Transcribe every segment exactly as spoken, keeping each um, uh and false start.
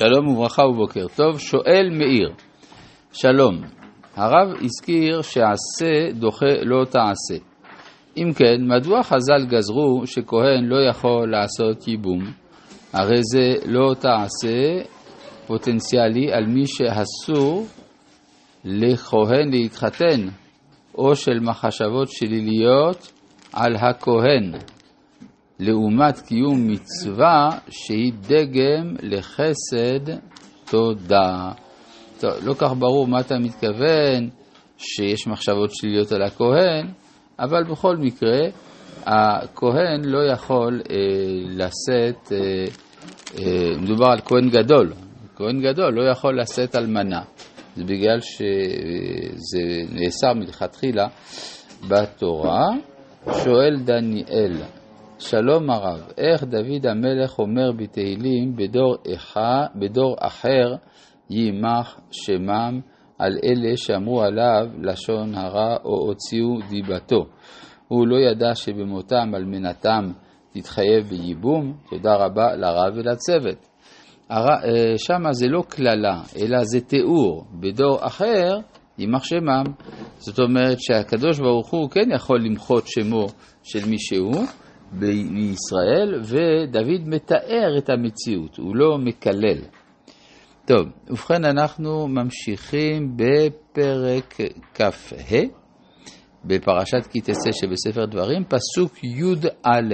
שלום וברכה ובוקר טוב. שואל מאיר, שלום, הרב הזכיר שעשה דוחה לא תעשה. אם כן, מדוע חז"ל גזרו שכהן לא יכול לעשות ייבום? הרי זה לא תעשה פוטנציאלי על מי שאסור לכהן להתחתן, או של מחשבות שליליות על הכהן, לעומת קיום מצווה שהיא דגם לחסד תודה. טוב, לא כך ברור מה אתה מתכוון שיש מחשבות שליליות על הכהן, אבל בכל מקרה הכהן לא יכול אה, לשאת, אה, אה, מדובר על כהן גדול, כהן גדול לא יכול לשאת אלמנה, זה בגלל שזה נאסר מלכתחילה בתורה. שואל דניאל, שלום הרב, איך דוד המלך אומר בתהילים בדור, אחד, בדור אחר יימח שמם על אלה שאמרו עליו לשון הרע או הוציאו דיבתו? הוא לא ידע שבמותם על מנתם תתחייב בייבום? תודה רבה לרב ולצוות. שם זה לא כללה, אלא זה תיאור. בדור אחר יימח שמם. זאת אומרת שהקדוש ברוך הוא כן יכול למחות שמו של מישהו בישראל, ודוד מתאר את המציאות, הוא לא מקלל. טוב, ובכן אנחנו ממשיכים בפרק כ"ה, בפרשת כי תצא שבספר דברים, פסוק י' א'.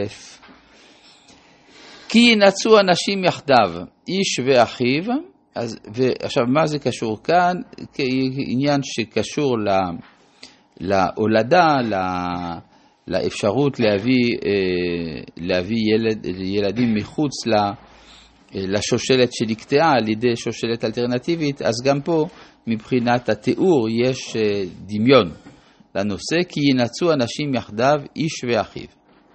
כי ינצו אנשים יחדיו, איש ואחיו. אז, ועכשיו מה זה קשור כאן? עניין שקשור לה, להולדה, לה, לאפשרות להביא, להביא ילד, ילדים מחוץ לשושלת שנקטעה על ידי שושלת אלטרנטיבית. אז גם פה מבחינת התיאור יש דמיון לנושא. כי ינצו אנשים יחדיו, איש ואחיו.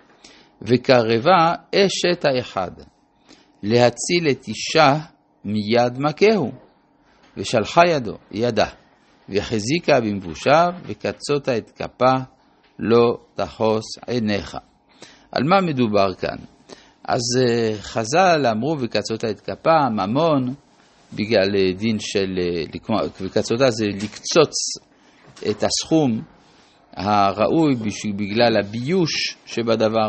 וקרבה אשת האחד להציל את אישה מיד מכהו, ושלחה ידו ידה וחזיקה במבושיו, וקצותה את כפה לא תחוס עיניך. על מה מדובר כאן? אז חז"ל אמרו וקצותה את כפה, ממון, בגלל דין של, וקצותה זה לקצוץ את הסכום הראוי בגלל הביוש שבדבר.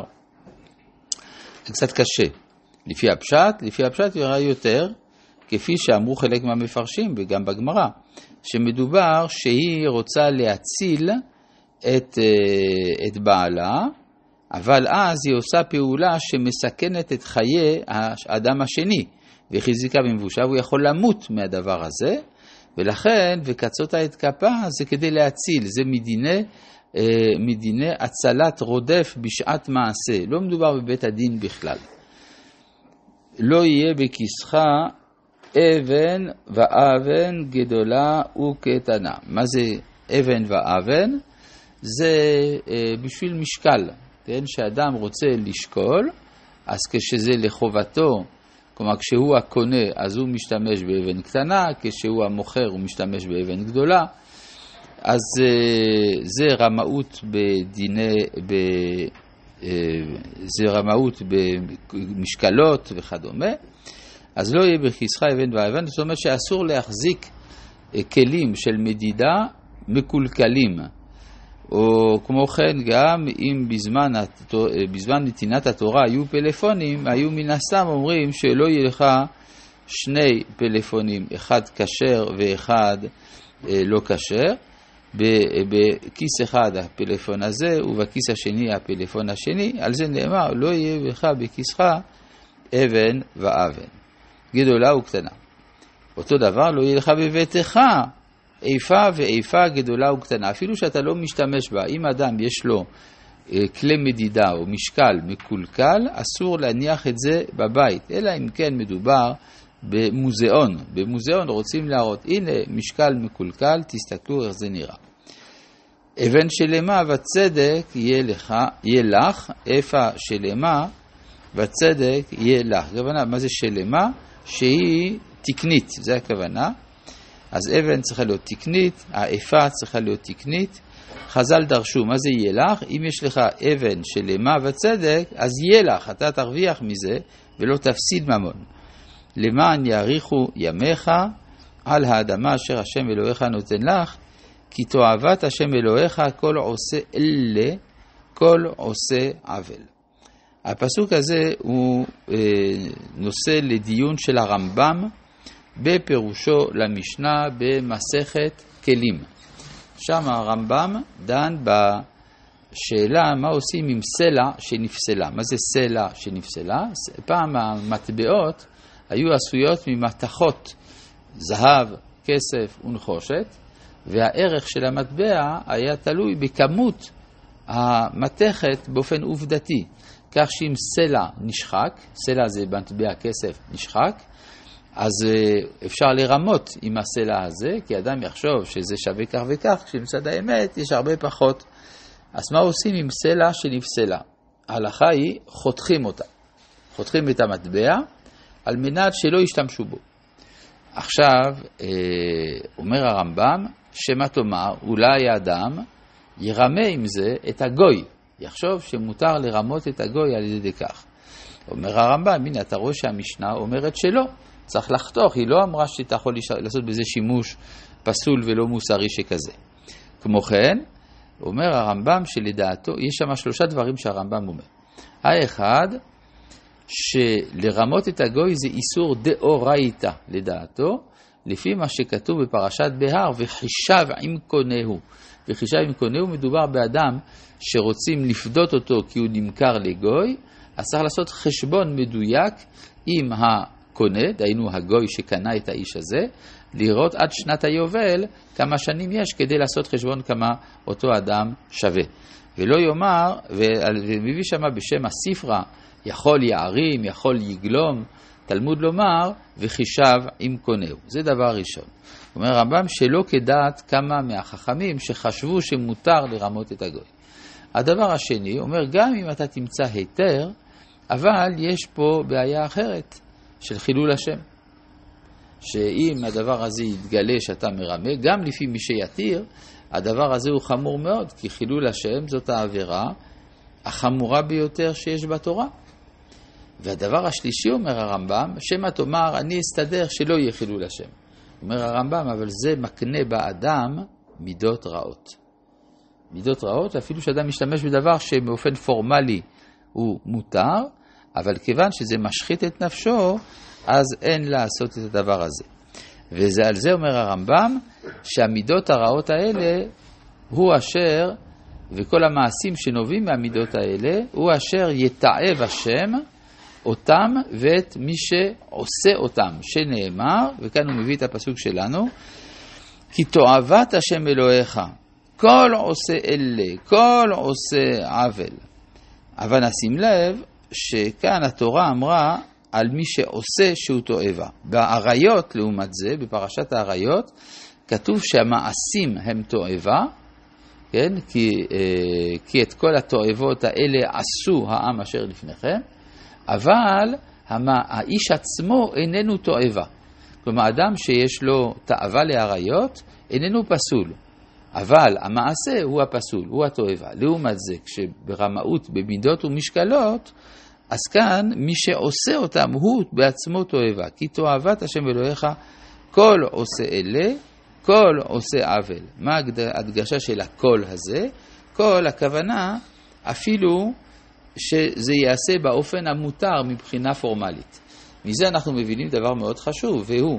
זה קצת קשה. לפי הפשט, לפי הפשט יראה יותר, כפי שאמרו חלק מהמפרשים וגם בגמרא, שמדובר שהיא רוצה להציל את, את בעלה, אבל אז היא עושה פעולה שמסכנת את חיי האדם השני, וחזיקה במבושה, והוא יכול למות מהדבר הזה, ולכן וקצותה את כפה זה כדי להציל, זה מדיני, מדיני הצלת רודף בשעת מעשה, לא מדובר בבית הדין בכלל. לא יהיה בכיסך אבן ואבן גדולה וקטנה. מה זה אבן ואבן? זה אה, בשביל משקל, כן? שאדם רוצה לשקול, אז כשזה לחובתו, כלומר כשהוא הקונה אז הוא משתמש באבן קטנה, כשהוא המוכר הוא משתמש באבן גדולה. אז אה, זה רמאות בדיני, ב, אה, זה רמאות במשקלות וכדומה. אז לא יהיה בכיסך אבן ואבן, זאת אומרת שאסור להחזיק כלים של מדידה מקולקלים. או כמו כן גם אם בזמן, בזמן נתינת התורה היו פלאפונים, היו מן הסתם אומרים שלא יהיה לך שני פלאפונים, אחד כשר ואחד לא כשר. בכיס אחד הפלאפון הזה ובכיס השני הפלאפון השני, על זה נאמר לא יהיה לך בכיסך אבן ואבן גדולה וקטנה. אותו דבר לא יהיה לך בביתך איפה ואיפה גדולה וקטנה, אפילו שאתה לא משתמש בה. אם אדם יש לו כלי מדידה או משקל מקולקל, אסור להניח את זה בבית, אלא אם כן מדובר במוזיאון. במוזיאון רוצים להראות, הנה משקל מקולקל, תסתכלו איך זה נראה. אבן שלמה וצדק יהיה לך, יהיה לך, איפה שלמה וצדק יהיה לך. הכוונה, מה זה שלמה? שהיא תקנית, זה הכוונה. אז אבן צריכה להיות תקנית, האיפה צריכה להיות תקנית. חז"ל דרשו, מה זה יהיה לך? אם יש לך אבן שלמה וצדק, אז יהיה לך, אתה תרוויח מזה ולא תפסיד ממון. למען יאריכו ימיך על האדמה אשר השם אלוהיך נותן לך, כי תועבת השם אלוהיך כל עושה אלה, כל עושה עוול. הפסוק הזה הוא אה, נושא לדיון של הרמב"ם בפירושו למשנה במסכת כלים. שם הרמב"ם דן בשאלה מה עושים עם סלע שנפסלה. מה זה סלע שנפסלה? פעם המטבעות היו עשויות ממתכות זהב, כסף ונחושת, והערך של המטבע היה תלוי בכמות המתכת באופן עובדתי. כך שאם סלע נשחק, סלע זה מטבע כסף נשחק, אז אפשר לרמות עם הסלע הזה, כי אדם יחשוב שזה שווה כך וכך, כשמצד האמת יש הרבה פחות. אז מה עושים עם סלע שנפסלה? ההלכה היא חותכים אותה. חותכים את המטבע על מנת שלא ישתמשו בו. עכשיו, אומר הרמב"ם, שמה תאמר, אולי האדם ירמה עם זה את הגוי. יחשוב שמותר לרמות את הגוי על ידי כך. אומר הרמב"ם, הנה אתה רואה שהמשנה אומרת שלא. צריך לחתוך, היא לא אמרה שאתה יכול לעשות בזה שימוש פסול ולא מוסרי שכזה. כמו כן, אומר הרמב"ם שלדעתו, יש שם שלושה דברים שהרמב"ם אומר. האחד, שלרמות את הגוי זה איסור דאורייתא לדעתו, לפי מה שכתוב בפרשת בהר, וחישב עם קונהו. וחישב עם קונהו מדובר באדם שרוצים לפדות אותו כי הוא נמכר לגוי, אז צריך לעשות חשבון מדויק עם הקונה, דהיינו הגוי שקנה את האיש הזה, לראות עד שנת היובל כמה שנים יש כדי לעשות חשבון כמה אותו אדם שווה. ולא יאמר, ומביא שמה בשם הספרה, יכול יערים, יכול יגלום, תלמוד לומר, וחישב עם קונהו. זה דבר ראשון. אומר הרמב"ם שלא כדעת כמה מהחכמים שחשבו שמותר לרמות את הגוי. הדבר השני, אומר גם אם אתה תמצא היתר, אבל יש פה בעיה אחרת של חילול השם. שאם הדבר הזה יתגלה שאתה מרמה, גם לפי מי שיתיר, הדבר הזה הוא חמור מאוד, כי חילול השם זאת העבירה החמורה ביותר שיש בתורה. והדבר השלישי, אומר הרמב"ם, שמה תאמר, אני אסתדר שלא יהיה חילול השם. אומר הרמב"ם, אבל זה מקנה באדם מידות רעות. מידות רעות, אפילו שאדם משתמש בדבר שבאופן פורמלי הוא מותר, אבל כיוון שזה משחית את נפשו, אז אין לעשות את הדבר הזה. ועל זה אומר הרמב"ם, שהמידות הרעות האלה הוא אשר, וכל המעשים שנובעים מהמידות האלה, הוא אשר יתעב השם אותם ואת מי שעושה אותם, שנאמר, וכאן הוא מביא את הפסוק שלנו, כי תועבת השם אלוהיך, כל עושה אלה, כל עושה עוול. אבל נשים לב שכאן התורה אמרה על מי שעושה שהוא תועבה. בעריות לעומת זה, בפרשת העריות, כתוב שהמעשים הם תועבה, כן? כי, כי את כל התועבות האלה עשו העם אשר לפניכם, אבל האיש עצמו איננו תועבה. כלומר, אדם שיש לו תאווה לעריות איננו פסול, אבל המעשה הוא הפסול, הוא התועבה. לעומת זה, כשברמאות, במידות ומשקלות, אז כאן מי שעושה אותם הוא בעצמו תועבה. כי תועבת השם אלוהיך כל עושה אלה, כל עושה עוול. מה ההדגשה של הכל הזה? כל הכוונה אפילו שזה יעשה באופן המותר מבחינה פורמלית. מזה אנחנו מבינים דבר מאוד חשוב, והוא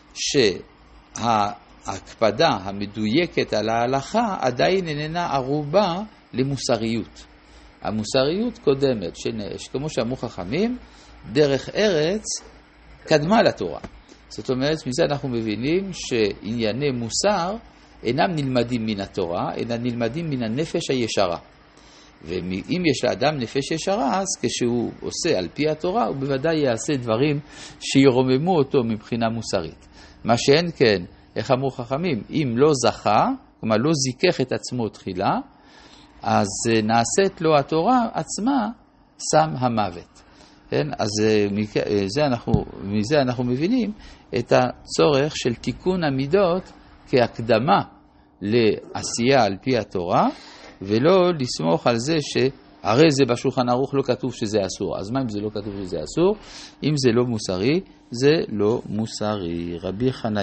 שההקפדה המדויקת על ההלכה עדיין איננה ערובה למוסריות. המוסריות קודמת, כמו שאמרו חכמים, דרך ארץ קדמה לתורה. זאת אומרת, מזה אנחנו מבינים שענייני מוסר אינם נלמדים מן התורה, אלא נלמדים מן הנפש הישרה. ואם יש לאדם נפש ישרה, אז כשהוא עושה על פי התורה, הוא בוודאי יעשה דברים שירוממו אותו מבחינה מוסרית. מה שאין כן, איך אמרו חכמים, אם לא זכה, כלומר לא זיכך את עצמו תחילה, אז נעשית לו התורה עצמה שם המוות. כן? אז מזה אנחנו, מזה אנחנו מבינים את הצורך של תיקון המידות כהקדמה לעשייה על פי התורה, ולא לסמוך על זה הרי זה בשולחן ערוך לא כתוב שזה אסור. אז מה אם זה לא כתוב שזה אסור? אם זה לא מוסרי, זה לא מוסרי. רבי חנניה